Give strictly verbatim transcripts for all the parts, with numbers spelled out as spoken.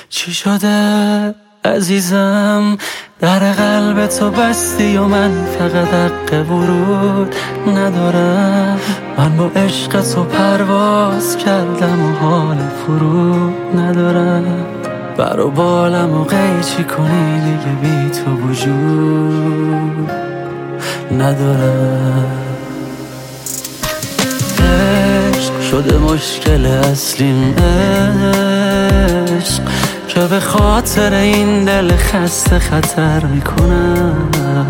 چی شده عزیزم؟ در قلب تو بستی و من فقط حق ورود ندارم. من با عشق تو پرواز کردم و حال فرود ندارم. بر و بالم و قیچی کنی دیگه بی تو وجود ندارم. عشق شده مشکل اصلیم، عشق که به خاطر این دل خسته خطر میکنم.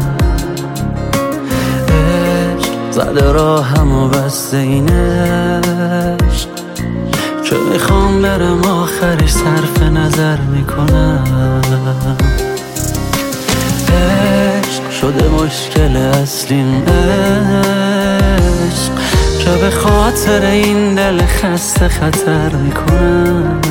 عشق زده راهم و بسته این عشق که میخوام برم آخرش صرف نظر میکنم. عشق شده مشکل اصلیم، عشق که به خاطر این دل خسته خطر میکنم.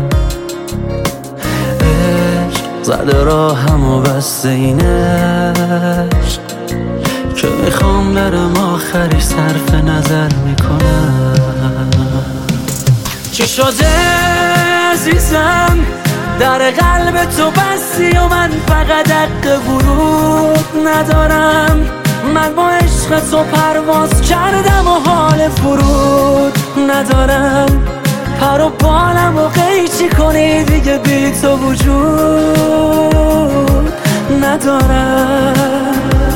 عشق زده راهم و بسته این عشق که میخوام برم آخرش صرف نظر میکنم. چی شده عزیزم؟ در قلب تو بستی و من فقط حق ورود ندارم. من با عشق تو پرواز کردم و حال فرود ندارم. پر و بالم و قیچی کنی دیگه بی تو وجود ندارم.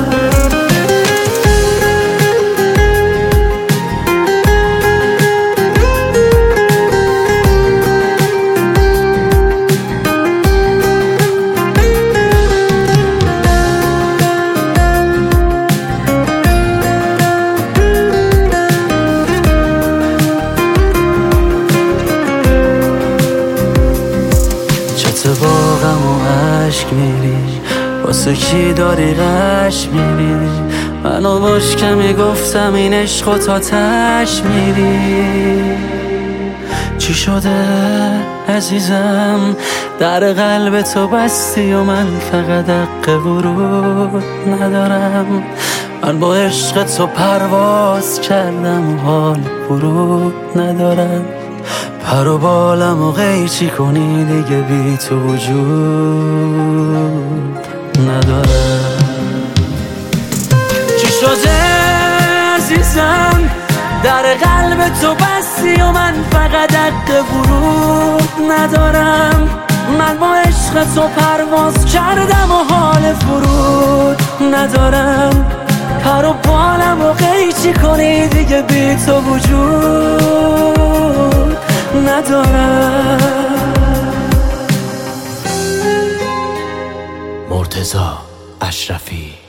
با غم و عشق میری، واسه کی داری غش میری؟ منو باش کمی گفتم این عشق و تا تش میری. چی شده عزیزم؟ در قلب تو بستی و من فقط حق ورود ندارم. من با عشق تو پرواز کردم و حال فرود ندارم. پر و بالم و قیچی کنی دیگه بی تو وجود ندارم. چی شده عزیزم؟ در قلب تو بستی و من فقط حق ورود ندارم. من با عشق تو پرواز کردم و حال فرود ندارم. پر و بالم و قیچی کنی دیگه بی تو وجود ندارم. مرتضی اشرفی.